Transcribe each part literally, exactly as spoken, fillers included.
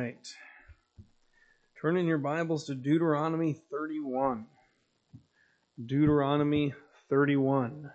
right. Turn in your Bibles to Deuteronomy thirty-one. Deuteronomy thirty-one.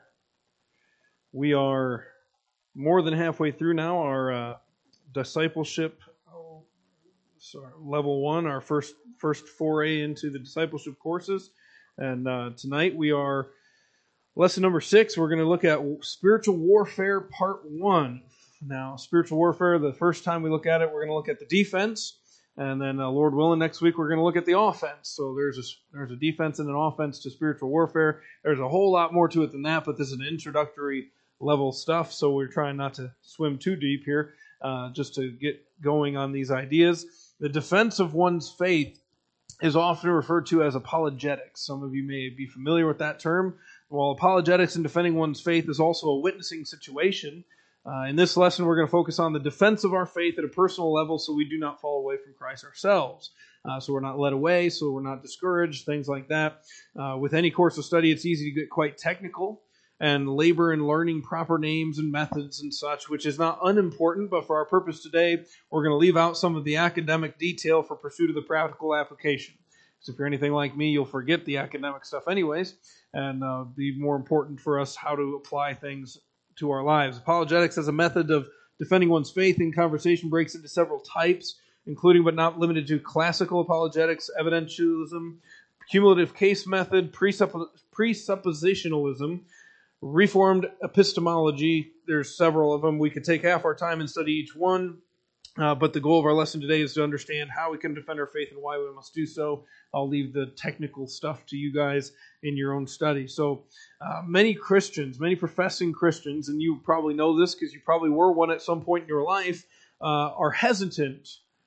We are more than halfway through now our uh, discipleship oh, sorry, level one, our first first foray into the discipleship courses. And uh, tonight we are lesson number six. We're going to look at spiritual warfare part one. Now, spiritual warfare, the first time we look at it, we're going to look at the defense. And then, uh, Lord willing, next week we're going to look at the offense. So there's a, there's a defense and an offense to spiritual warfare. There's a whole lot more to it than that, but this is an introductory level stuff, so we're trying not to swim too deep here, uh, just to get going on these ideas. The defense of one's faith is often referred to as apologetics. Some of you may be familiar with that term. Well, apologetics and defending one's faith is also a witnessing situation. Uh, in this lesson, we're going to focus on the defense of our faith at a personal level so we do not fall away from Christ ourselves. Uh, so we're not led away, so we're not discouraged, things like that. Uh, with any course of study, it's easy to get quite technical and labor in learning proper names and methods and such, which is not unimportant, but for our purpose today, we're going to leave out some of the academic detail for pursuit of the practical application. So if you're anything like me, you'll forget the academic stuff anyways, and uh, be more important for us how to apply things to our lives. Apologetics as a method of defending one's faith in conversation breaks into several types, including but not limited to classical apologetics, evidentialism, cumulative case method, presupp- presuppositionalism, Reformed epistemology. There's several of them. We could take half our time and study each one, uh, but the goal of our lesson today is to understand how we can defend our faith and why we must do so. I'll leave the technical stuff to you guys in your own study. So uh, many Christians, many professing Christians, and you probably know this because you probably were one at some point in your life, uh, are hesitant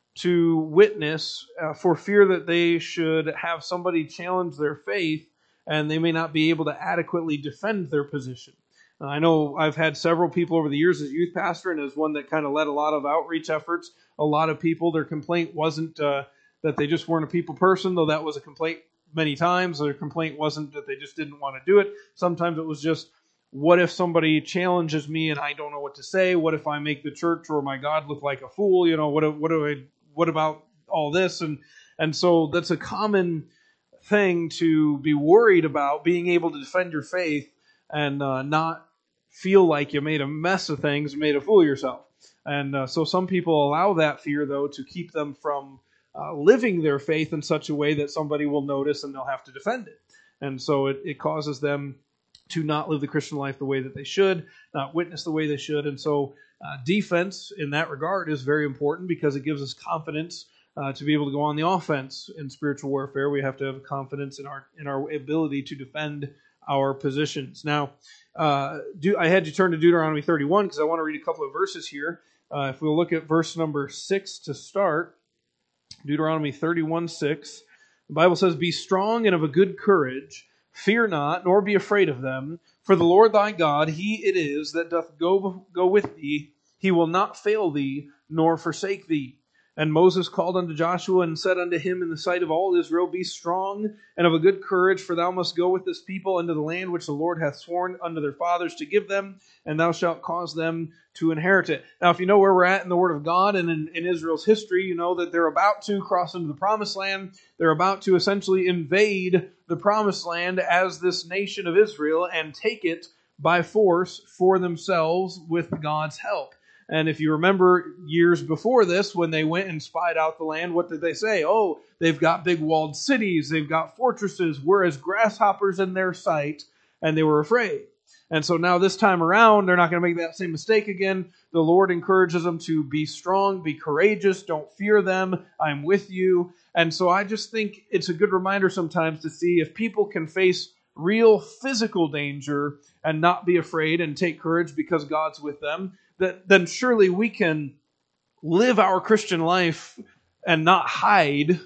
to witness uh, for fear that they should have somebody challenge their faith and they may not be able to adequately defend their position. Uh, I know I've had several people over the years as youth pastor and as one that kind of led a lot of outreach efforts. A lot of people, their complaint wasn't uh, that they just weren't a people person, though that was a complaint many times. Their complaint wasn't that they just didn't want to do it. Sometimes it was just, what if somebody challenges me and I don't know what to say? What if I make the church or my God look like a fool? You know, what what do I what about all this? And and so that's a common thing to be worried about, being able to defend your faith and uh, not feel like you made a mess of things, made a fool of yourself. And uh, so some people allow that fear, though, to keep them from uh, living their faith in such a way that somebody will notice and they'll have to defend it. And so it, it causes them to not live the Christian life the way that they should, not witness the way they should. And so uh, defense in that regard is very important because it gives us confidence Uh, to be able to go on the offense in spiritual warfare. We have to have confidence in our in our ability to defend our positions. Now, uh, do, I had you turn to Deuteronomy thirty-one because I want to read a couple of verses here. Uh, if we'll look at verse number six to start, Deuteronomy thirty-one six, the Bible says, "Be strong and of a good courage, fear not, nor be afraid of them, for the Lord thy God, he it is that doth go, go with thee. He will not fail thee, nor forsake thee." And Moses called unto Joshua and said unto him in the sight of all Israel, "Be strong and of a good courage, for thou must go with this people unto the land which the Lord hath sworn unto their fathers to give them, and thou shalt cause them to inherit it." Now, if you know where we're at in the Word of God and in, in Israel's history, you know that they're about to cross into the Promised Land. They're about to essentially invade the Promised Land as this nation of Israel and take it by force for themselves with God's help. And if you remember years before this, when they went and spied out the land, what did they say? Oh, they've got big walled cities, they've got fortresses, we're as grasshoppers in their sight, and they were afraid. And so now this time around, they're not going to make that same mistake again. The Lord encourages them to be strong, be courageous, don't fear them, I'm with you. And so I just think it's a good reminder sometimes to see if people can face real physical danger and not be afraid and take courage because God's with them, that then surely we can live our Christian life and not hide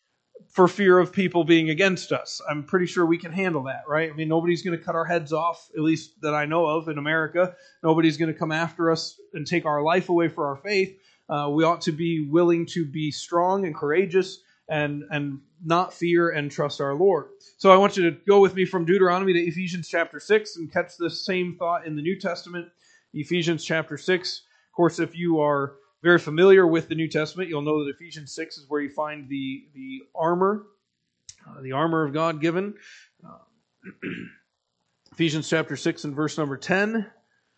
for fear of people being against us. I'm pretty sure we can handle that, right? I mean, nobody's going to cut our heads off, at least that I know of in America. Nobody's going to come after us and take our life away for our faith. Uh, we ought to be willing to be strong and courageous and, and not fear and trust our Lord. So I want you to go with me from Deuteronomy to Ephesians chapter six and catch this same thought in the New Testament. Ephesians chapter six. Of course, if you are very familiar with the New Testament, you'll know that Ephesians six is where you find the, the armor, uh, the armor of God given. Uh, Ephesians chapter six and verse number ten. The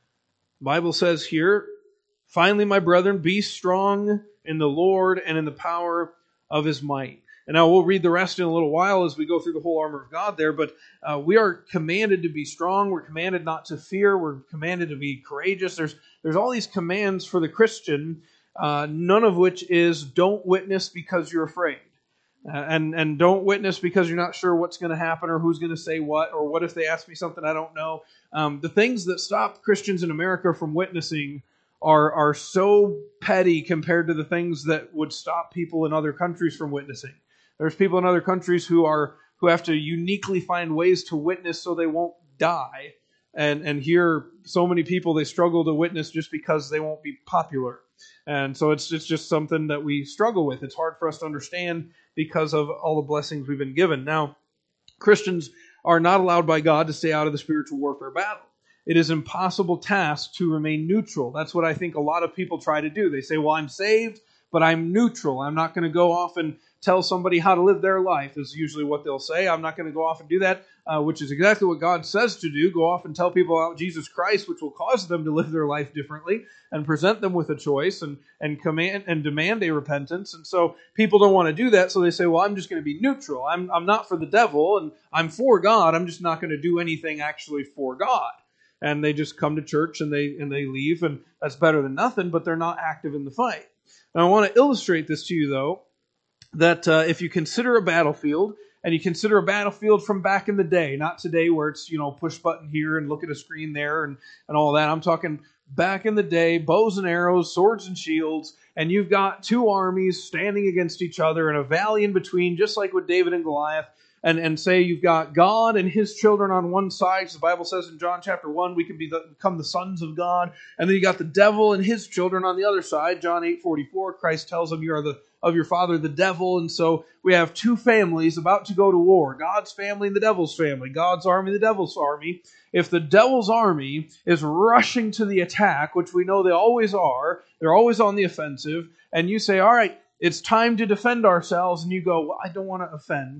Bible says here, "Finally, my brethren, be strong in the Lord and in the power of His might." And now we'll read the rest in a little while as we go through the whole armor of God there, but uh, we are commanded to be strong. We're commanded not to fear. We're commanded to be courageous. There's, there's all these commands for the Christian, uh, none of which is don't witness because you're afraid. Uh, and, and don't witness because you're not sure what's going to happen or who's going to say what, or what if they ask me something I don't know. Um, the things that stop Christians in America from witnessing are, are so petty compared to the things that would stop people in other countries from witnessing. There's people in other countries who are who have to uniquely find ways to witness so they won't die. And and here, so many people, they struggle to witness just because they won't be popular. And so it's, it's just something that we struggle with. It's hard for us to understand because of all the blessings we've been given. Now, Christians are not allowed by God to stay out of the spiritual warfare battle. It is an impossible task to remain neutral. That's what I think a lot of people try to do. They say, well, I'm saved, but I'm neutral. I'm not going to go off and tell somebody how to live their life, is usually what they'll say. I'm not going to go off and do that, uh, which is exactly what God says to do. Go off and tell people about Jesus Christ, which will cause them to live their life differently and present them with a choice and, and command and demand a repentance. And so people don't want to do that, so they say, well, I'm just going to be neutral. I'm, I'm not for the devil, and I'm for God. I'm just not going to do anything actually for God. And they just come to church and they and they leave, and that's better than nothing, but they're not active in the fight. Now, I want to illustrate this to you, though, that uh, if you consider a battlefield, and you consider a battlefield from back in the day, not today where it's, you know, push button here and look at a screen there and, and all that. I'm talking back in the day, bows and arrows, swords and shields, and you've got two armies standing against each other and a valley in between, just like with David and Goliath. And, and say you've got God and His children on one side. The Bible says in John chapter one, we can be the, become the sons of God. And then you got the devil and his children on the other side. John eight forty-four, Christ tells them you are the of your father, the devil. And so we have two families about to go to war. God's family and the devil's family. God's army and the devil's army. If the devil's army is rushing to the attack, which we know they always are, they're always on the offensive, and you say, all right, it's time to defend ourselves, and you go, well, I don't want to offend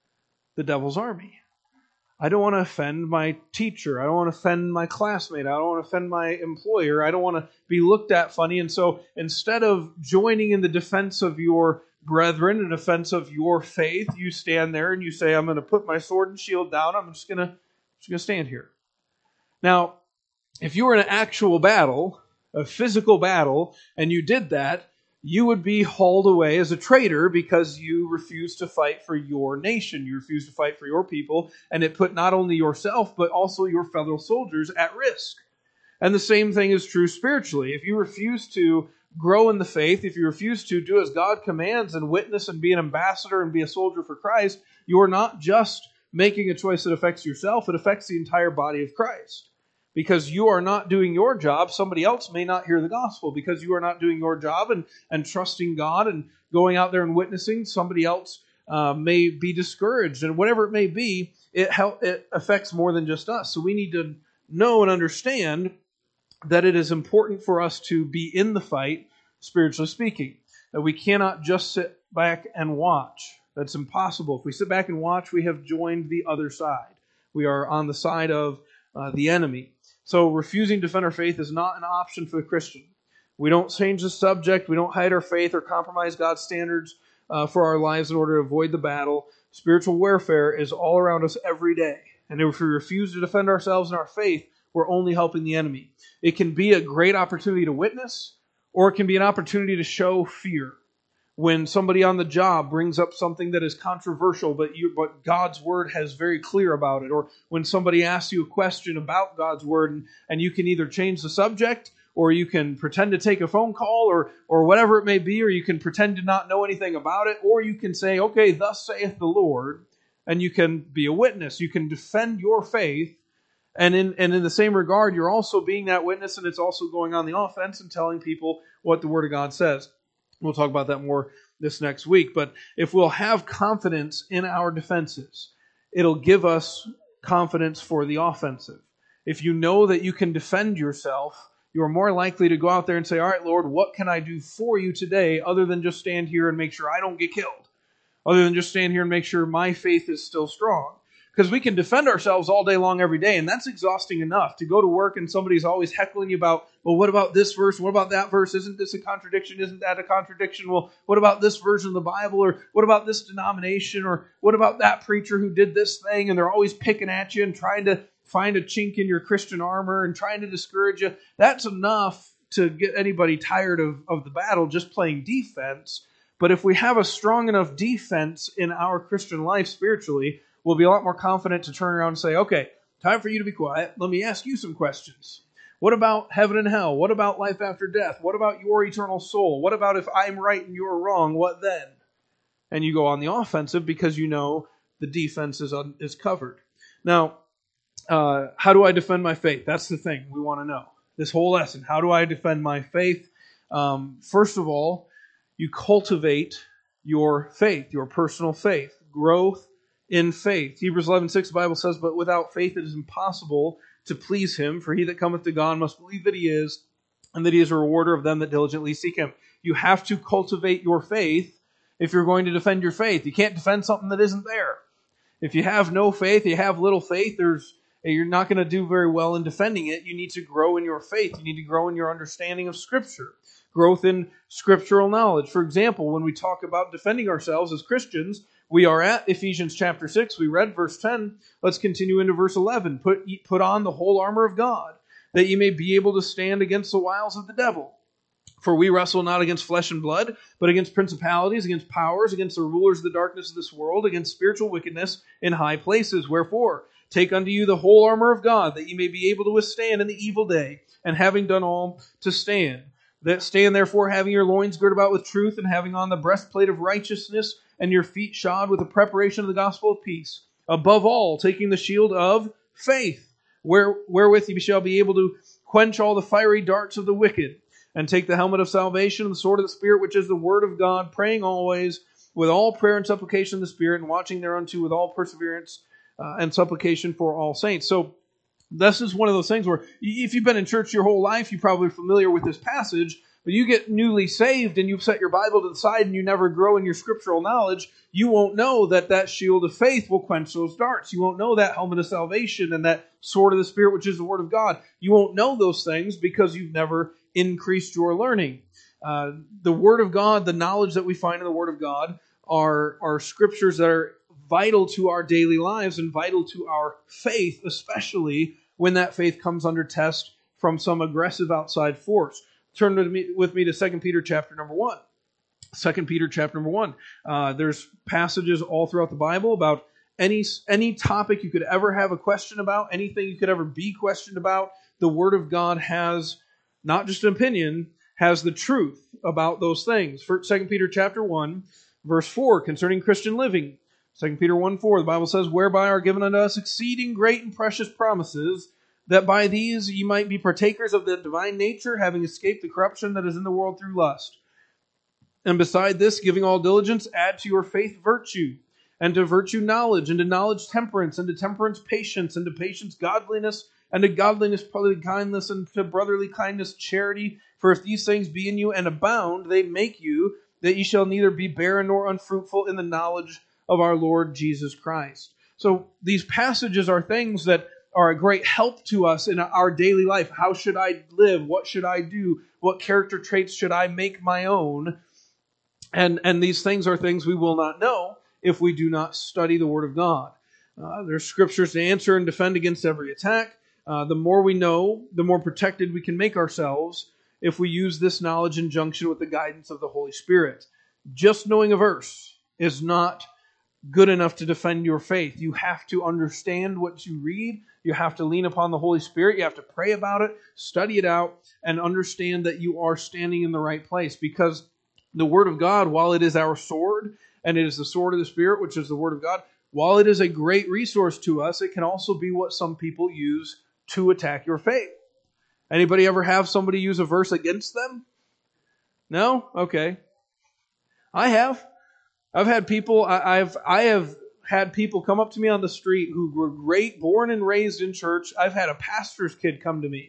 the devil's army. I don't want to offend my teacher. I don't want to offend my classmate. I don't want to offend my employer. I don't want to be looked at funny. And so instead of joining in the defense of your brethren, in defense of your faith, you stand there and you say, I'm going to put my sword and shield down. I'm just going to, just going to stand here. Now, if you were in an actual battle, a physical battle, and you did that, you would be hauled away as a traitor because you refused to fight for your nation. You refused to fight for your people, and it put not only yourself, but also your fellow soldiers at risk. And the same thing is true spiritually. If you refuse to grow in the faith, if you refuse to do as God commands and witness and be an ambassador and be a soldier for Christ, you are not just making a choice that affects yourself, it affects the entire body of Christ. Because you are not doing your job, somebody else may not hear the gospel. Because you are not doing your job and, and trusting God and going out there and witnessing, somebody else uh, may be discouraged. And whatever it may be, it, help, it affects more than just us. So we need to know and understand that it is important for us to be in the fight, spiritually speaking. That we cannot just sit back and watch. That's impossible. If we sit back and watch, we have joined the other side. We are on the side of uh, the enemy. So refusing to defend our faith is not an option for the Christian. We don't change the subject. We don't hide our faith or compromise God's standards uh, for our lives in order to avoid the battle. Spiritual warfare is all around us every day. And if we refuse to defend ourselves in our faith, we're only helping the enemy. It can be a great opportunity to witness, or it can be an opportunity to show fear. When somebody on the job brings up something that is controversial, but you, but God's word has very clear about it, or when somebody asks you a question about God's word, and, and you can either change the subject, or you can pretend to take a phone call, or or whatever it may be, or you can pretend to not know anything about it, or you can say, okay, thus saith the Lord, and you can be a witness. You can defend your faith, and in and in the same regard, you're also being that witness, and it's also going on the offense and telling people what the Word of God says. We'll talk about that more this next week. But if we'll have confidence in our defenses, it'll give us confidence for the offensive. If you know that you can defend yourself, you are more likely to go out there and say, all right, Lord, what can I do for you today other than just stand here and make sure I don't get killed? Other than just stand here and make sure my faith is still strong. Because we can defend ourselves all day long every day, and that's exhausting enough. To go to work and somebody's always heckling you about, well, what about this verse? What about that verse? Isn't this a contradiction? Isn't that a contradiction? Well, what about this version of the Bible? Or what about this denomination? Or what about that preacher who did this thing? And they're always picking at you and trying to find a chink in your Christian armor and trying to discourage you. That's enough to get anybody tired of, of the battle just playing defense. But if we have a strong enough defense in our Christian life spiritually, we'll be a lot more confident to turn around and say, okay, time for you to be quiet. Let me ask you some questions. What about heaven and hell? What about life after death? What about your eternal soul? What about if I'm right and you're wrong? What then? And you go on the offensive because you know the defense is, un- is covered. Now, uh, how do I defend my faith? That's the thing we want to know. This whole lesson, how do I defend my faith? Um, first of all, you cultivate your faith, your personal faith, growth in faith. Hebrews eleven six, the Bible says, but without faith it is impossible to please him, for he that cometh to God must believe that he is, and that he is a rewarder of them that diligently seek him. You have to cultivate your faith if you're going to defend your faith. You can't defend something that isn't there. If you have no faith, you have little faith, there's you're not going to do very well in defending it. You need to grow in your faith. You need to grow in your understanding of Scripture. Growth in scriptural knowledge. For example, when we talk about defending ourselves as Christians, we are at Ephesians chapter six. We read verse ten. Let's continue into verse eleven. Put, put on the whole armor of God, that ye may be able to stand against the wiles of the devil. For we wrestle not against flesh and blood, but against principalities, against powers, against the rulers of the darkness of this world, against spiritual wickedness in high places. Wherefore, take unto you the whole armor of God, that ye may be able to withstand in the evil day, and having done all, to stand. That stand therefore, having your loins girt about with truth, and having on the breastplate of righteousness, and your feet shod with the preparation of the gospel of peace. Above all, taking the shield of faith, where, wherewith ye shall be able to quench all the fiery darts of the wicked, and take the helmet of salvation, and the sword of the Spirit, which is the word of God, praying always with all prayer and supplication in the Spirit, and watching thereunto with all perseverance uh, and supplication for all saints. So, this is one of those things where if you've been in church your whole life, you're probably familiar with this passage, but you get newly saved and you've set your Bible to the side and you never grow in your scriptural knowledge, you won't know that that shield of faith will quench those darts. You won't know that helmet of salvation and that sword of the Spirit, which is the word of God. You won't know those things because you've never increased your learning. Uh, the word of God, the knowledge that we find in the word of God, are, are scriptures that are vital to our daily lives and vital to our faith, especially when that faith comes under test from some aggressive outside force. Turn with me, with me to Second Peter chapter number one. Second Peter chapter number one. Uh, there's passages all throughout the Bible about any, any topic you could ever have a question about, anything you could ever be questioned about. The Word of God has not just an opinion, has the truth about those things. For Second Peter chapter one, verse four, concerning Christian living. Second Peter one four, the Bible says, whereby are given unto us exceeding great and precious promises, that by these ye might be partakers of the divine nature, having escaped the corruption that is in the world through lust. And beside this, giving all diligence, add to your faith virtue, and to virtue knowledge, and to knowledge temperance, and to temperance patience, and to patience godliness, and to godliness brotherly kindness, and to brotherly kindness charity. For if these things be in you and abound, they make you, that ye shall neither be barren nor unfruitful in the knowledge of our Lord Jesus Christ. So these passages are things that are a great help to us in our daily life. How should I live? What should I do? What character traits should I make my own? And, and these things are things we will not know if we do not study the Word of God. Uh, there's scriptures to answer and defend against every attack. Uh, the more we know, the more protected we can make ourselves if we use this knowledge in junction with the guidance of the Holy Spirit. Just knowing a verse is not good enough to defend your faith. You have to understand what you read. You have to lean upon the Holy Spirit. You have to pray about it, study it out, and understand that you are standing in the right place. Because the Word of God, while it is our sword, and it is the sword of the Spirit, which is the Word of God, while it is a great resource to us, it can also be what some people use to attack your faith. Anybody ever have somebody use a verse against them? No? Okay. I have. I've had people, I, I've, I have had people come up to me on the street who were great, born and raised in church. I've had a pastor's kid come to me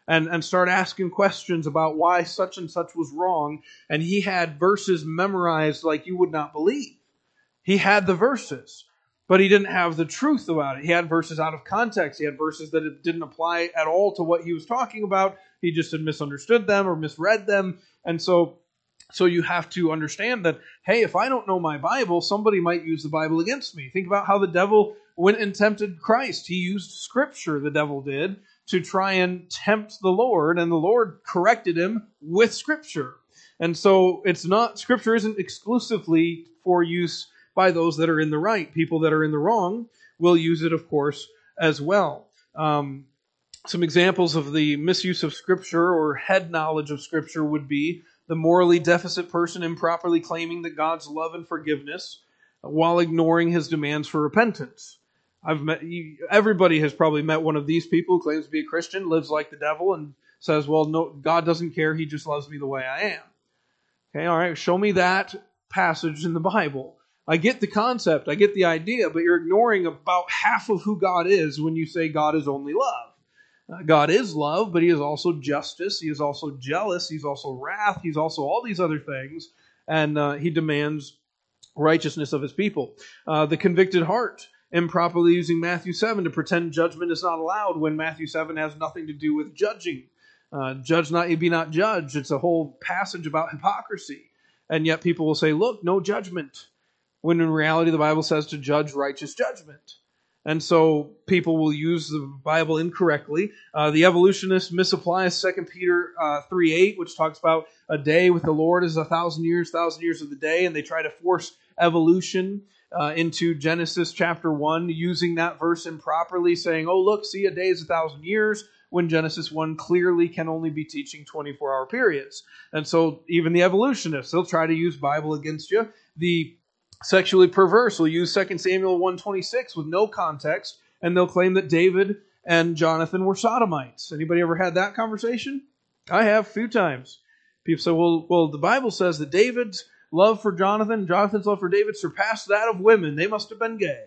and, and start asking questions about why such and such was wrong. And he had verses memorized like you would not believe. He had the verses, but he didn't have the truth about it. He had verses out of context. He had verses that didn't apply at all to what he was talking about. He just had misunderstood them or misread them. And so, so you have to understand that, hey, if I don't know my Bible, somebody might use the Bible against me. Think about how the devil went and tempted Christ. He used Scripture, the devil did, to try and tempt the Lord, and the Lord corrected him with Scripture. And so it's not, Scripture isn't exclusively for use by those that are in the right. People that are in the wrong will use it, of course, as well. Um, some examples of the misuse of Scripture or head knowledge of Scripture would be the morally deficit person improperly claiming that God's love and forgiveness while ignoring his demands for repentance. I've met, everybody has probably met one of these people who claims to be a Christian, lives like the devil, and says, well, no, God doesn't care, he just loves me the way I am. Okay, all right, show me that passage in the Bible. I get the concept, I get the idea, but you're ignoring about half of who God is when you say God is only love. Uh, God is love, but he is also justice, he is also jealous, he's also wrath, he's also all these other things, and uh, he demands righteousness of his people. Uh, the convicted heart, improperly using Matthew seven to pretend judgment is not allowed when Matthew seven has nothing to do with judging. Uh, judge not, ye be not judged. It's a whole passage about hypocrisy. And yet people will say, look, no judgment. When in reality the Bible says to judge righteous judgment. And so people will use the Bible incorrectly. Uh, the evolutionists misapply Second Peter uh, three eight, which talks about a day with the Lord is a thousand years, thousand years of the day, and they try to force evolution uh, into Genesis chapter one, using that verse improperly, saying, oh, look, see, a day is a thousand years, when Genesis one clearly can only be teaching twenty-four hour periods. And so even the evolutionists, they'll try to use Bible against you. The sexually perverse will use Second Samuel one twenty-six with no context, and they'll claim that David and Jonathan were sodomites. Anybody ever had that conversation? I have a few times. People say, well, well, the Bible says that David's love for Jonathan, Jonathan's love for David surpassed that of women. They must have been gay.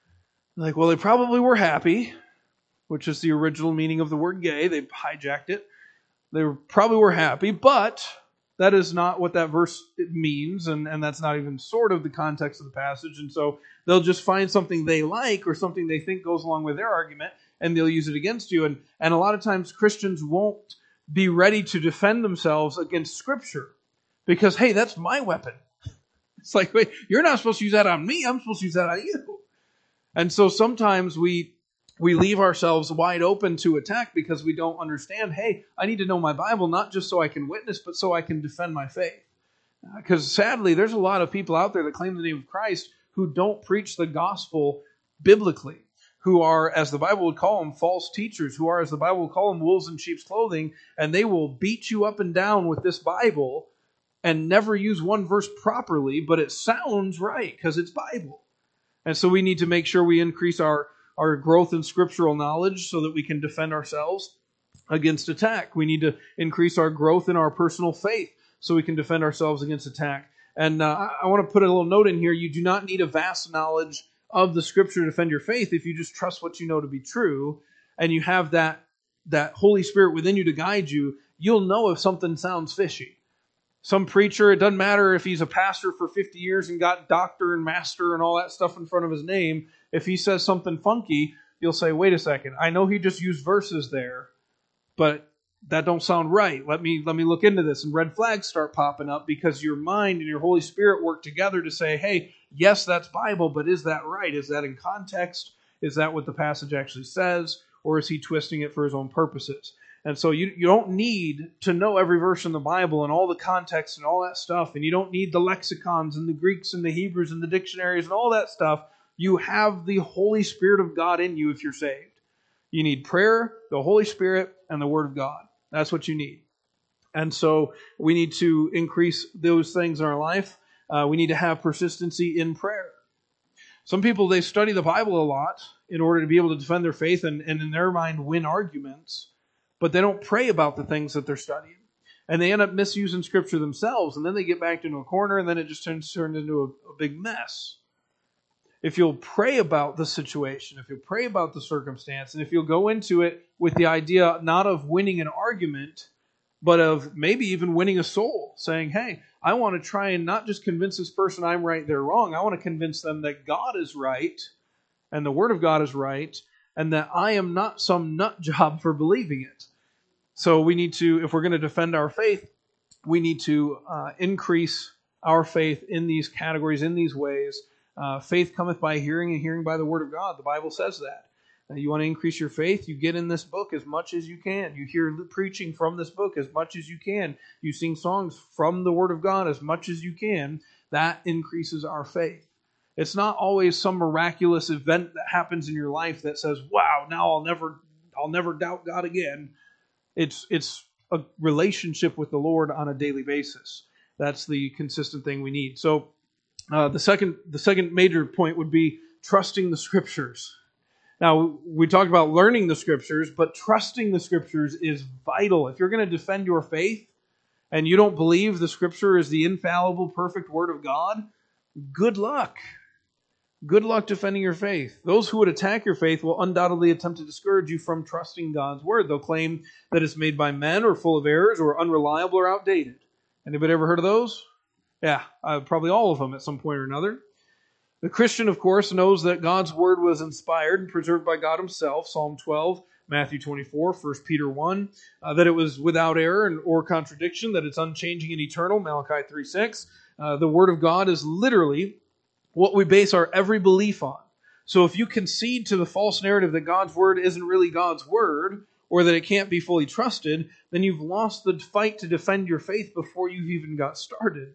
Like, well, they probably were happy, which is the original meaning of the word gay. They hijacked it. They probably were happy, but that is not what that verse means, and, and that's not even sort of the context of the passage. And so they'll just find something they like or something they think goes along with their argument, and they'll use it against you. And, and a lot of times Christians won't be ready to defend themselves against Scripture because, hey, that's my weapon. It's like, wait, you're not supposed to use that on me. I'm supposed to use that on you. And so sometimes we we leave ourselves wide open to attack because we don't understand, hey, I need to know my Bible not just so I can witness, but so I can defend my faith. Because sadly, there's a lot of people out there that claim the name of Christ who don't preach the gospel biblically, who are, as the Bible would call them, false teachers, who are, as the Bible would call them, wolves in sheep's clothing, and they will beat you up and down with this Bible and never use one verse properly, but it sounds right because it's Bible. And so we need to make sure we increase our, our growth in scriptural knowledge so that we can defend ourselves against attack. We need to increase our growth in our personal faith so we can defend ourselves against attack. And uh, I, I want to put a little note in here. You do not need a vast knowledge of the Scripture to defend your faith if you just trust what you know to be true and you have that, that Holy Spirit within you to guide you. You'll know if something sounds fishy. Some preacher, it doesn't matter if he's a pastor for fifty years and got doctor and master and all that stuff in front of his name. If he says something funky, you'll say, wait a second, I know he just used verses there, but that don't sound right. Let me let me look into this. And red flags start popping up because your mind and your Holy Spirit work together to say, hey, yes, that's Bible, but is that right? Is that in context? Is that what the passage actually says? Or is he twisting it for his own purposes? And so you, you don't need to know every verse in the Bible and all the context and all that stuff. And you don't need the lexicons and the Greeks and the Hebrews and the dictionaries and all that stuff. You have the Holy Spirit of God in you if you're saved. You need prayer, the Holy Spirit, and the Word of God. That's what you need. And so we need to increase those things in our life. Uh, we need to have persistency in prayer. Some people, they study the Bible a lot in order to be able to defend their faith and, and in their mind win arguments. But they don't pray about the things that they're studying. And they end up misusing Scripture themselves. And then they get backed into a corner and then it just turns, turns into a, a big mess. if you'll pray about the situation, if you'll pray about the circumstance, and if you'll go into it with the idea not of winning an argument, but of maybe even winning a soul, saying, hey, I want to try and not just convince this person I'm right, they're wrong. I want to convince them that God is right and the Word of God is right and that I am not some nut job for believing it. So we need to, if we're going to defend our faith, we need to uh, increase our faith in these categories, in these ways. Uh, faith cometh by hearing, and hearing by the Word of God. The Bible says that. You want to increase your faith, you get in this book as much as you can. You hear preaching from this book as much as you can. You sing songs from the Word of God as much as you can. That increases our faith. It's not always some miraculous event that happens in your life that says, wow, now I'll never I'll never doubt God again. It's it's a relationship with the Lord on a daily basis. That's the consistent thing we need. So uh, the second the second major point would be trusting the Scriptures. Now, we talked about learning the Scriptures, but trusting the Scriptures is vital. If you're going to defend your faith and you don't believe the Scripture is the infallible, perfect Word of God, good luck. Good luck defending your faith. Those who would attack your faith will undoubtedly attempt to discourage you from trusting God's Word. They'll claim that it's made by men or full of errors or unreliable or outdated. Anybody ever heard of those? Yeah, uh, probably all of them at some point or another. The Christian, of course, knows that God's Word was inspired and preserved by God Himself, Psalm twelve, Matthew twenty-four, First Peter one, uh, that it was without error and or contradiction, that it's unchanging and eternal, Malachi three six. Uh, the Word of God is literally what we base our every belief on. So if you concede to the false narrative that God's Word isn't really God's Word, or that it can't be fully trusted, then you've lost the fight to defend your faith before you've even got started.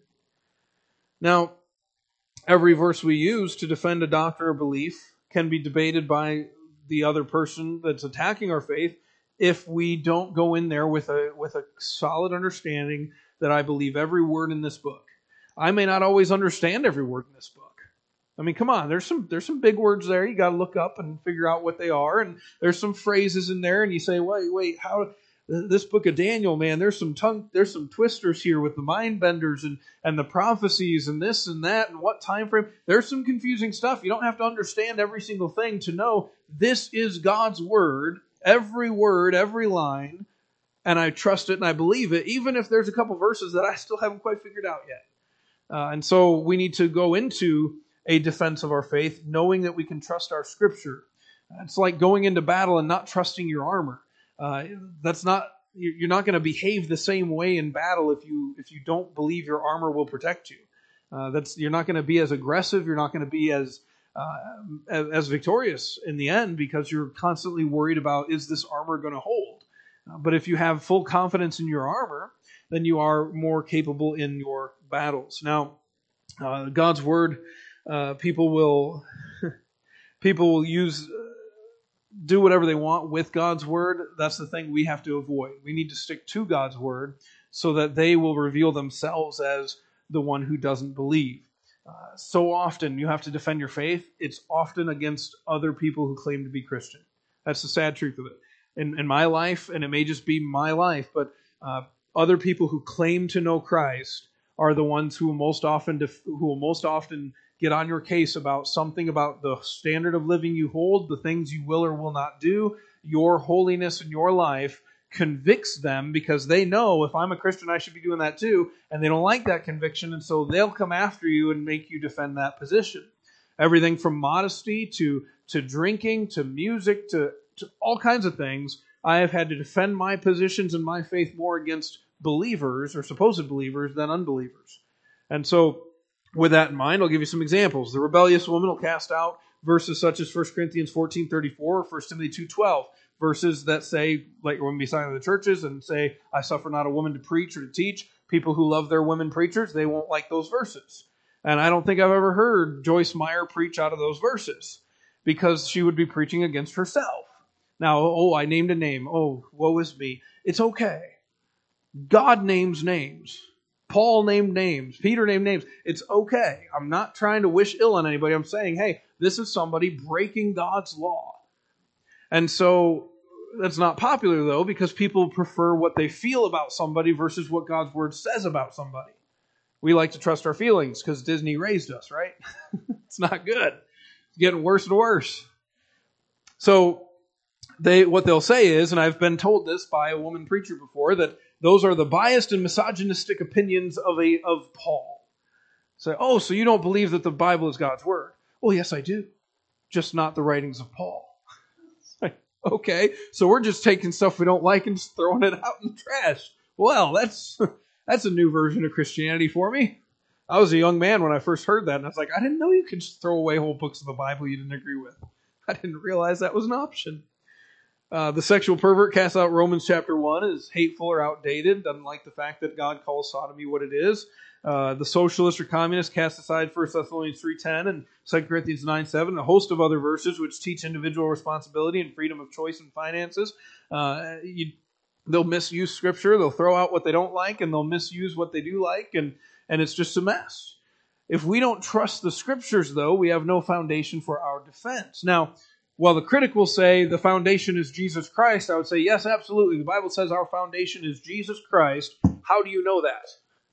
Now, every verse we use to defend a doctrine or belief can be debated by the other person that's attacking our faith if we don't go in there with a with a solid understanding that I believe every word in this book. I may not always understand every word in this book. I mean, come on, there's some there's some big words there. You got to look up and figure out what they are, and there's some phrases in there, and you say, wait, wait, how? This book of Daniel, man, there's some tongue, there's some twisters here with the mind benders and, and the prophecies and this and that and what time frame. There's some confusing stuff. You don't have to understand every single thing to know this is God's Word, every word, every line, and I trust it and I believe it, even if there's a couple verses that I still haven't quite figured out yet. Uh, and so we need to go into a defense of our faith, knowing that we can trust our Scripture. It's like going into battle and not trusting your armor. Uh, that's not you're not going to behave the same way in battle if you if you don't believe your armor will protect you. Uh, that's you're not going to be as aggressive. You're not going to be as, uh, as as victorious in the end because you're constantly worried about, is this armor going to hold? Uh, but if you have full confidence in your armor, then you are more capable in your battles. Now, uh, God's Word, uh, people will people will use. do whatever they want with God's Word. That's the thing we have to avoid. We need to stick to God's Word so that they will reveal themselves as the one who doesn't believe. Uh, so often you have to defend your faith. It's often against other people who claim to be Christian. That's the sad truth of it. In, in my life, and it may just be my life, but uh, other people who claim to know Christ are the ones who will most often def- who will most often get on your case about something about the standard of living you hold, the things you will or will not do, your holiness in your life convicts them because they know if I'm a Christian, I should be doing that too, and they don't like that conviction, and so they'll come after you and make you defend that position. Everything from modesty to, to drinking to music to, to all kinds of things, I have had to defend my positions and my faith more against believers or supposed believers than unbelievers. And so with that in mind, I'll give you some examples. The rebellious woman will cast out verses such as First Corinthians fourteen thirty-four or First Timothy two twelve, verses that say, like women be silent in the churches and say, I suffer not a woman to preach or to teach. People who love their women preachers, they won't like those verses. And I don't think I've ever heard Joyce Meyer preach out of those verses because she would be preaching against herself. Now, oh, I named a name. Oh, woe is me. It's okay. God names names. Paul named names. Peter named names. It's okay. I'm not trying to wish ill on anybody. I'm saying, hey, this is somebody breaking God's law. And so that's not popular, though, because people prefer what they feel about somebody versus what God's Word says about somebody. We like to trust our feelings because Disney raised us, right? It's not good. getting worse and worse. So they what they'll say is, and I've been told this by a woman preacher before, that those are the biased and misogynistic opinions of a of Paul. Say, oh, so you don't believe that the Bible is God's word? Well, yes, I do. Just not the writings of Paul. Okay, so we're just taking stuff we don't like and just throwing it out in the trash. Well, that's that's a new version of Christianity for me. I was a young man when I first heard that, and I was like, I didn't know you could just throw away whole books of the Bible you didn't agree with. I didn't realize that was an option. Uh, the sexual pervert casts out Romans chapter one is hateful or outdated, doesn't like the fact that God calls sodomy what it is. Uh, the socialist or communist casts aside First Thessalonians three ten and Second Corinthians nine seven, and a host of other verses which teach individual responsibility and freedom of choice in finances. Uh, you, they'll misuse Scripture, they'll throw out what they don't like, and they'll misuse what they do like, and, and it's just a mess. If we don't trust the Scriptures, though, we have no foundation for our defense. Now, while the critic will say the foundation is Jesus Christ, I would say, yes, absolutely. The Bible says our foundation is Jesus Christ. How do you know that?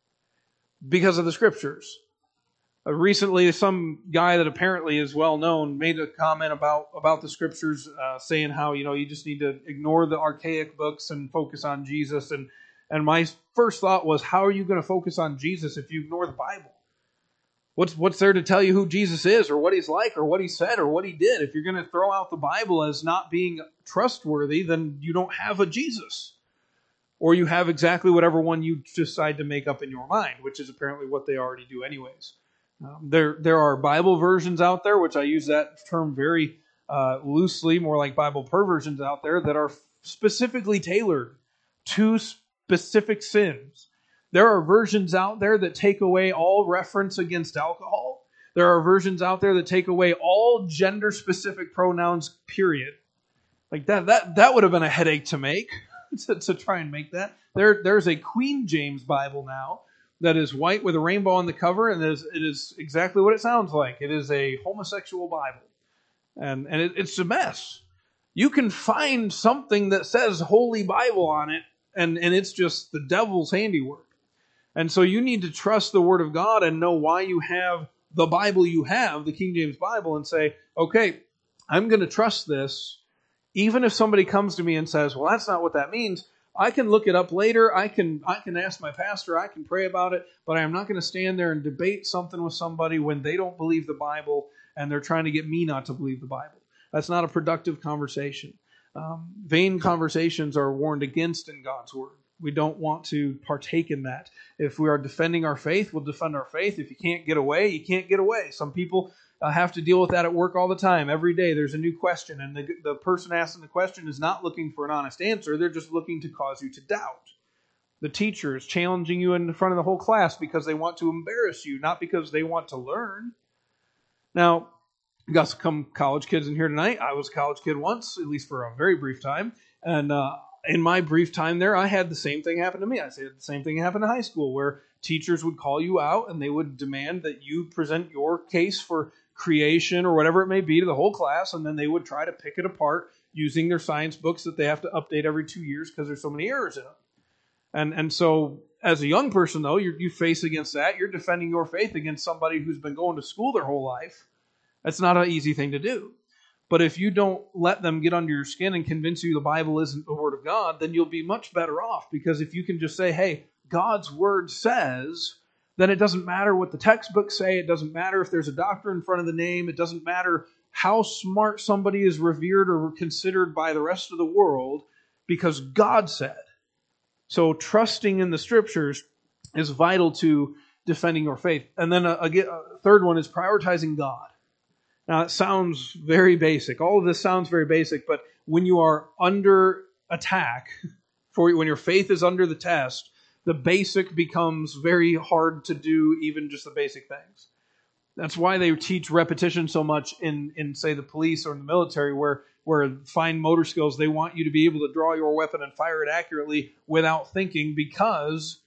Because of the Scriptures. Uh, recently, some guy that apparently is well known made a comment about, about the Scriptures, uh, saying how, you know, you just need to ignore the archaic books and focus on Jesus. And, and my first thought was, how are you going to focus on Jesus if you ignore the Bible? What's, what's there to tell you who Jesus is, or what he's like, or what he said, or what he did? If you're going to throw out the Bible as not being trustworthy, then you don't have a Jesus. Or you have exactly whatever one you decide to make up in your mind, which is apparently what they already do anyways. Um, there, there are Bible versions out there, which I use that term very uh, loosely, more like Bible perversions out there, that are specifically tailored to specific sins. There are versions out there that take away all reference against alcohol. There are versions out there that take away all gender-specific pronouns, period. Like that, that, that would have been a headache to make. To, to try and make that. There, there's a Queen James Bible now that is white with a rainbow on the cover, and it is, it is exactly what it sounds like. It is a homosexual Bible. And, and it, it's a mess. You can find something that says Holy Bible on it, and, and it's just the devil's handiwork. And so you need to trust the Word of God and know why you have the Bible you have, the King James Bible, and say, okay, I'm going to trust this. Even if somebody comes to me and says, well, that's not what that means, I can look it up later. I can I can ask my pastor. I can pray about it. But I am not going to stand there and debate something with somebody when they don't believe the Bible and they're trying to get me not to believe the Bible. That's not a productive conversation. Um, vain conversations are warned against in God's Word. We don't want to partake in that. If we are defending our faith, we'll defend our faith. If you can't get away, you can't get away. Some people uh, have to deal with that at work all the time. Every day there's a new question, and the, the person asking the question is not looking for an honest answer. They're just looking to cause you to doubt. The teacher is challenging you in front of the whole class because they want to embarrass you, not because they want to learn. Now, we've got some college kids in here tonight. I was a college kid once, at least for a very brief time. And uh, in my brief time there, I had the same thing happen to me. I said the same thing happened in high school, where teachers would call you out and they would demand that you present your case for creation or whatever it may be to the whole class, and then they would try to pick it apart using their science books that they have to update every two years because there's so many errors in them. And and so as a young person, though, you you face against that. You're defending your faith against somebody who's been going to school their whole life. That's not an easy thing to do. But if you don't let them get under your skin and convince you the Bible isn't the Word of God, then you'll be much better off. Because if you can just say, hey, God's Word says, then it doesn't matter what the textbooks say. It doesn't matter if there's a doctor in front of the name. It doesn't matter how smart somebody is revered or considered by the rest of the world, because God said. So trusting in the Scriptures is vital to defending your faith. And then a, a, a third one is prioritizing God. Now, it sounds very basic. All of this sounds very basic, but when you are under attack, for when your faith is under the test, the basic becomes very hard to do, even just the basic things. That's why they teach repetition so much in, in say, the police or in the military, where, where fine motor skills, they want you to be able to draw your weapon and fire it accurately without thinking, because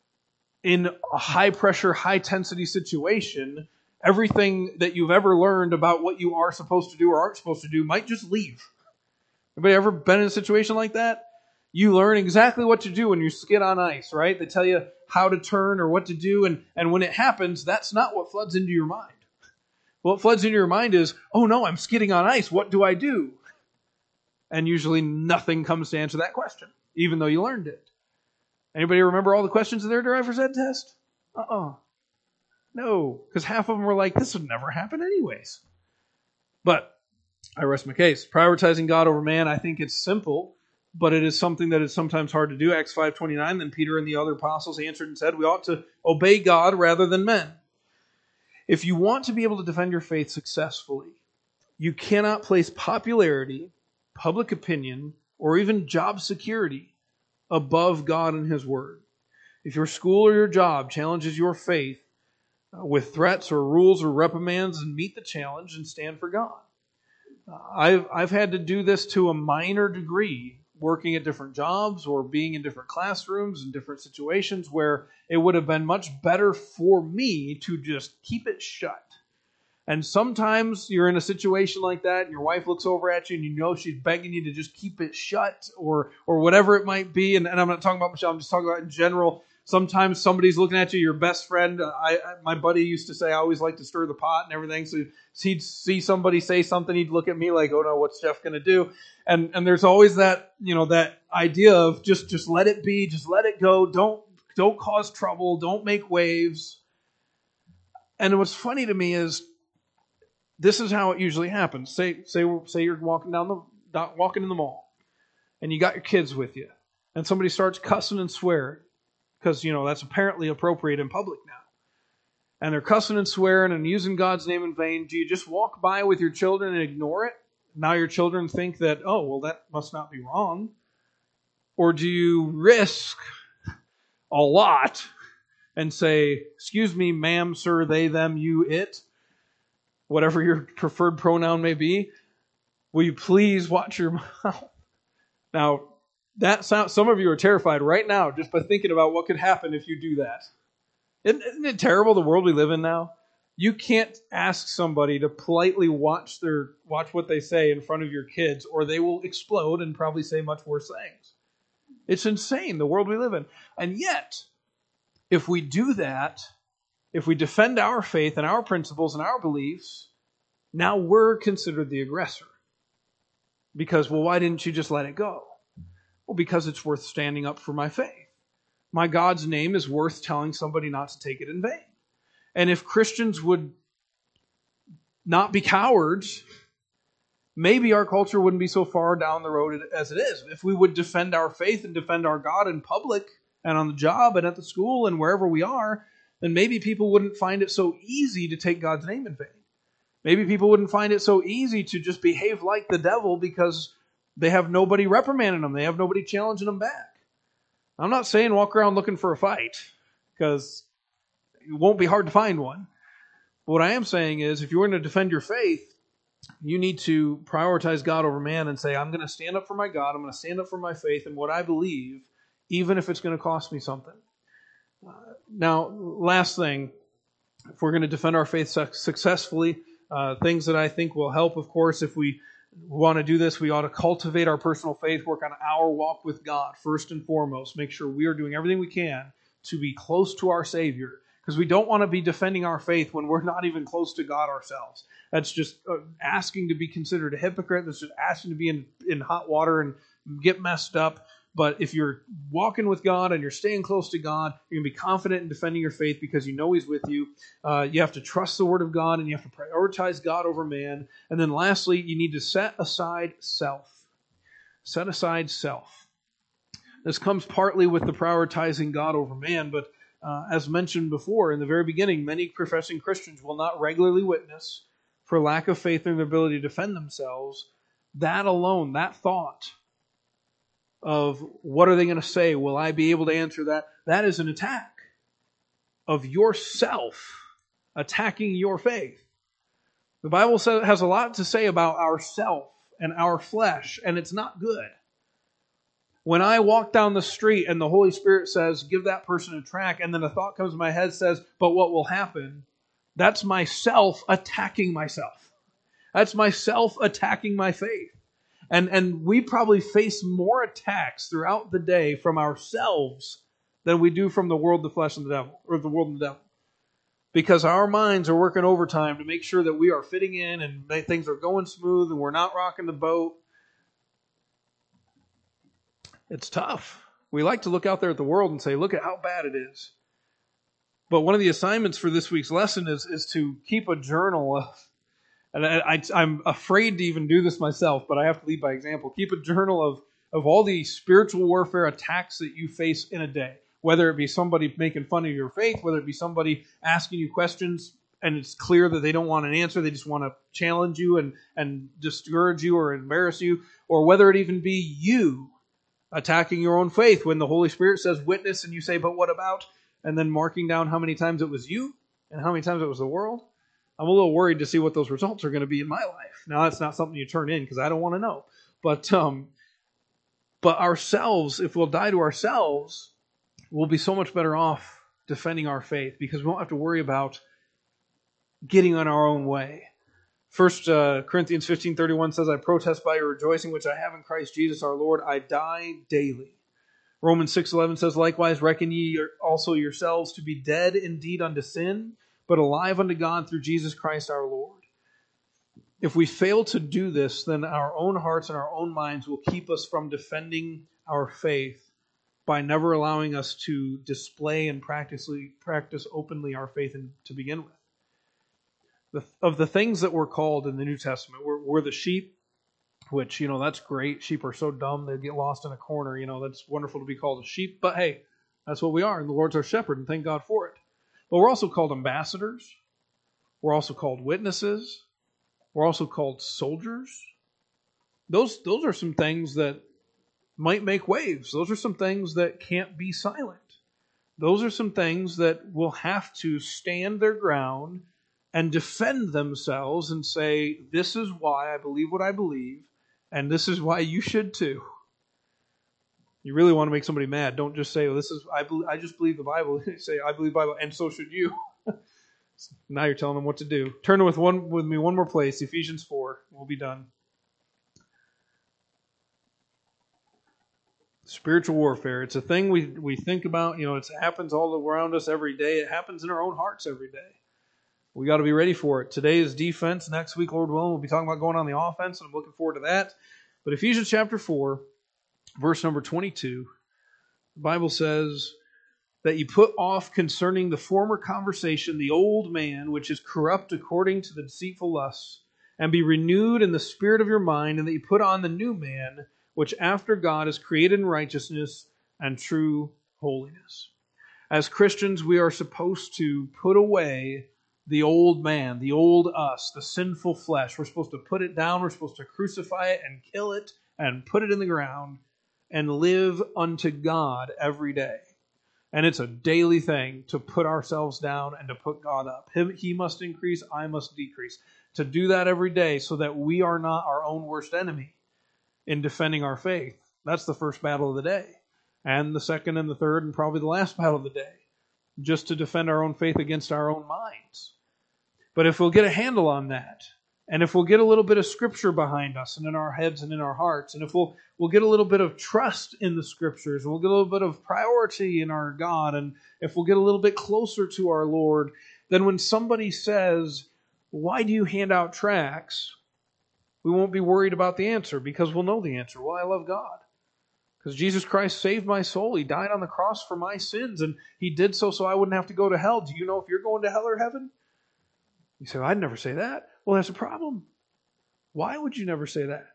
in a high-pressure, high-intensity situation, everything that you've ever learned about what you are supposed to do or aren't supposed to do might just leave. Anybody ever been in a situation like that? You learn exactly what to do when you skid on ice, right? They tell you how to turn or what to do, and, and when it happens, that's not what floods into your mind. What floods into your mind is, oh no, I'm skidding on ice. What do I do? And usually nothing comes to answer that question, even though you learned it. Anybody remember all the questions in their driver's ed test? Uh-uh. No, because half of them were like, this would never happen anyways. But I rest my case. Prioritizing God over man, I think it's simple, but it is something that is sometimes hard to do. Acts five twenty-nine, then Peter and the other apostles answered and said, we ought to obey God rather than men. If you want to be able to defend your faith successfully, you cannot place popularity, public opinion, or even job security above God and His Word. If your school or your job challenges your faith uh, with threats or rules or reprimands, then meet the challenge and stand for God. Uh, I've, I've had to do this to a minor degree, working at different jobs or being in different classrooms and different situations where it would have been much better for me to just keep it shut. And sometimes you're in a situation like that and your wife looks over at you and you know she's begging you to just keep it shut or or whatever it might be. And, and I'm not talking about Michelle, I'm just talking about in general. Sometimes somebody's looking at you, your best friend. I, I my buddy used to say I always like to stir the pot and everything. So he'd see somebody say something, he'd look at me like, oh no, what's Jeff going to do? And and there's always that, you know, that idea of just just let it be, just let it go. Don't don't cause trouble, don't make waves. And what's funny to me is this is how it usually happens. Say say say you're walking down the walking in the mall and you got your kids with you and somebody starts cussing and swearing. Because, you know, that's apparently appropriate in public now. And they're cussing and swearing and using God's name in vain. Do you just walk by with your children and ignore it? Now your children think that, oh, well, that must not be wrong. Or do you risk a lot and say, excuse me, ma'am, sir, they, them, you, it, whatever your preferred pronoun may be, will you please watch your mouth? Now, that sounds, some of you are terrified right now just by thinking about what could happen if you do that. Isn't, isn't it terrible, the world we live in now? You can't ask somebody to politely watch their watch what they say in front of your kids, or they will explode and probably say much worse things. It's insane, the world we live in. And yet, if we do that, if we defend our faith and our principles and our beliefs, now we're considered the aggressor. Because, well, why didn't you just let it go? Well, because it's worth standing up for my faith. My God's name is worth telling somebody not to take it in vain. And if Christians would not be cowards, maybe our culture wouldn't be so far down the road as it is. If we would defend our faith and defend our God in public and on the job and at the school and wherever we are, then maybe people wouldn't find it so easy to take God's name in vain. Maybe people wouldn't find it so easy to just behave like the devil because they have nobody reprimanding them. They have nobody challenging them back. I'm not saying walk around looking for a fight, because it won't be hard to find one. But what I am saying is, if you're going to defend your faith, you need to prioritize God over man and say, I'm going to stand up for my God, I'm going to stand up for my faith and what I believe, even if it's going to cost me something. Uh, now, last thing, if we're going to defend our faith su- successfully, uh, things that I think will help, of course, if we want to do this, we ought to cultivate our personal faith, work on our walk with God first and foremost, make sure we are doing everything we can to be close to our Savior, because we don't want to be defending our faith when we're not even close to God ourselves. That's just uh, asking to be considered a hypocrite. That's just asking to be in, in hot water and get messed up. But if you're walking with God and you're staying close to God, you're going to be confident in defending your faith because you know He's with you. Uh, you have to trust the Word of God and you have to prioritize God over man. And then lastly, you need to set aside self. Set aside self. This comes partly with the prioritizing God over man, but uh, as mentioned before in the very beginning, many professing Christians will not regularly witness for lack of faith in their ability to defend themselves. That alone, that thought of what are they going to say? Will I be able to answer that? That is an attack of yourself, attacking your faith. The Bible has a lot to say about ourself and our flesh, and it's not good. When I walk down the street and the Holy Spirit says, give that person a tract, and then a thought comes to my head says, but what will happen? That's myself attacking myself. That's myself attacking my faith. And and we probably face more attacks throughout the day from ourselves than we do from the world, the flesh, and the devil, or the world and the devil. because our minds are working overtime to make sure that we are fitting in and that things are going smooth and we're not rocking the boat. It's tough. We like to look out there at the world and say, look at how bad it is. But one of the assignments for this week's lesson is, is to keep a journal of, and I, I, I'm afraid to even do this myself, but I have to lead by example. Keep a journal of, of all the spiritual warfare attacks that you face in a day. Whether it be somebody making fun of your faith, whether it be somebody asking you questions, and it's clear that they don't want an answer, they just want to challenge you and, and discourage you or embarrass you, or whether it even be you attacking your own faith when the Holy Spirit says witness and you say, but what about? And then marking down how many times it was you and how many times it was the world. I'm a little worried to see what those results are going to be in my life. Now, that's not something you turn in because I don't want to know. But, um, but ourselves, if we'll die to ourselves, we'll be so much better off defending our faith because we won't have to worry about getting on our own way. First uh, Corinthians fifteen thirty-one says, I protest by your rejoicing which I have in Christ Jesus our Lord. I die daily. Romans six eleven says, likewise reckon ye also yourselves to be dead indeed unto sin, but alive unto God through Jesus Christ our Lord. If we fail to do this, then our own hearts and our own minds will keep us from defending our faith by never allowing us to display and practically practice openly our faith in, to begin with. The, of the things that we're called in the New Testament, we're, we're the sheep, which, you know, that's great. Sheep are so dumb, they get lost in a corner. You know, that's wonderful to be called a sheep. But hey, that's what we are, and the Lord's our shepherd, and thank God for it. But we're also called ambassadors. We're also called witnesses. We're also called soldiers. Those, those are some things that might make waves. Those are some things that can't be silent. Those are some things that will have to stand their ground and defend themselves and say, this is why I believe what I believe, and this is why you should too. You really want to make somebody mad, don't just say, well, this is I, believe, I just believe the Bible. Say, I believe the Bible, and so should you. Now you're telling them what to do. Turn with one with me one more place, Ephesians four. We'll be done. Spiritual warfare. It's a thing we, we think about. You know, it happens all around us every day. It happens in our own hearts every day. We got to be ready for it. Today is defense. Next week, Lord willing, we'll be talking about going on the offense, and I'm looking forward to that. But Ephesians chapter four, verse number twenty-two, the Bible says that you put off concerning the former conversation the old man, which is corrupt according to the deceitful lusts, and be renewed in the spirit of your mind, and that you put on the new man, which after God is created in righteousness and true holiness. As Christians, we are supposed to put away the old man, the old us, the sinful flesh. We're supposed to put it down. We're supposed to crucify it and kill it and put it in the ground and live unto God every day. And it's a daily thing to put ourselves down and to put God up. He must increase, I must decrease. To do that every day so that we are not our own worst enemy in defending our faith. That's the first battle of the day. And the second and the third and probably the last battle of the day. Just to defend our own faith against our own minds. But if we'll get a handle on that, and if we'll get a little bit of Scripture behind us and in our heads and in our hearts, and if we'll we'll get a little bit of trust in the Scriptures, and we'll get a little bit of priority in our God, and if we'll get a little bit closer to our Lord, then when somebody says, why do you hand out tracts? We won't be worried about the answer because we'll know the answer. Well, I love God. Because Jesus Christ saved my soul. He died on the cross for my sins, and He did so so I wouldn't have to go to hell. Do you know if you're going to hell or heaven? You say, well, I'd never say that. Well, that's a problem. Why would you never say that?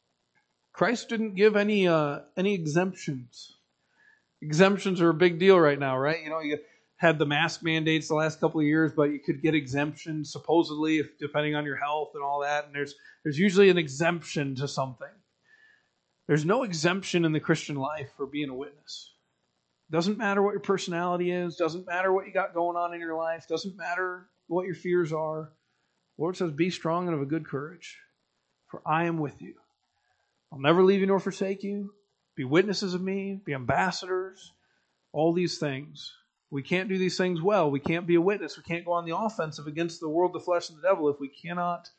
Christ didn't give any uh, any exemptions. Exemptions are a big deal right now, right? You know, you had the mask mandates the last couple of years, but you could get exemptions supposedly, if, depending on your health and all that. And there's there's usually an exemption to something. There's no exemption in the Christian life for being a witness. Doesn't matter what your personality is. Doesn't matter what you got going on in your life. Doesn't matter what your fears are. The Lord says, be strong and of a good courage, for I am with you. I'll never leave you nor forsake you. Be witnesses of me. Be ambassadors. All these things. We can't do these things well. We can't be a witness. We can't go on the offensive against the world, the flesh, and the devil if we cannot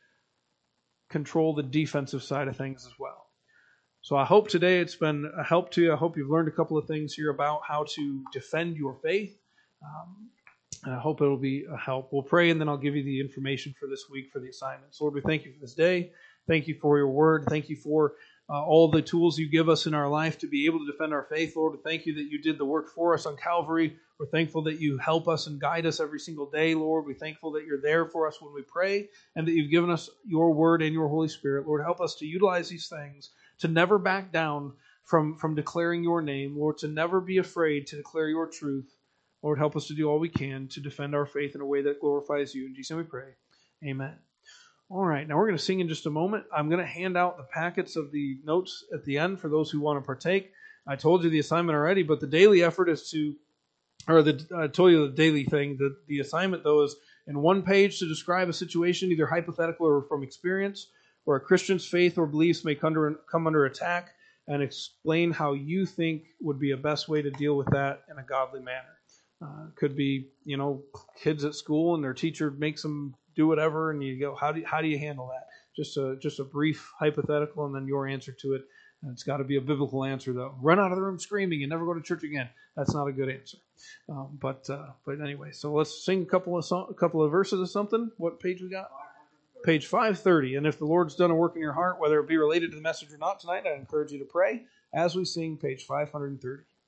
control the defensive side of things as well. So I hope today it's been a help to you. I hope you've learned a couple of things here about how to defend your faith. Um, And I hope it'll be a help. We'll pray, and then I'll give you the information for this week for the assignments. Lord, we thank you for this day. Thank you for your word. Thank you for uh, all the tools you give us in our life to be able to defend our faith. Lord, we thank you that you did the work for us on Calvary. We're thankful that you help us and guide us every single day, Lord. We're thankful that you're there for us when we pray and that you've given us your word and your Holy Spirit. Lord, help us to utilize these things, to never back down from, from declaring your name, Lord, to never be afraid to declare your truth. Lord, help us to do all we can to defend our faith in a way that glorifies you. In Jesus' name we pray. Amen. All right, now we're going to sing in just a moment. I'm going to hand out the packets of the notes at the end for those who want to partake. I told you the assignment already, but the daily effort is to, or the, I told you the daily thing. The, the assignment, though, is in one page to describe a situation, either hypothetical or from experience, where a Christian's faith or beliefs may come under, come under attack, and explain how you think would be a best way to deal with that in a godly manner. Uh, could be, you know, kids at school and their teacher makes them do whatever, and you go, how do you, how do you handle that? Just a just a brief hypothetical, and then your answer to it. And it's got to be a biblical answer, though. Run out of the room screaming and never go to church again. That's not a good answer. Um, but uh, but anyway, so let's sing a couple of so- a couple of verses of something. What page we got? Page five thirty. And if the Lord's done a work in your heart, whether it be related to the message or not tonight, I encourage you to pray as we sing page five thirty.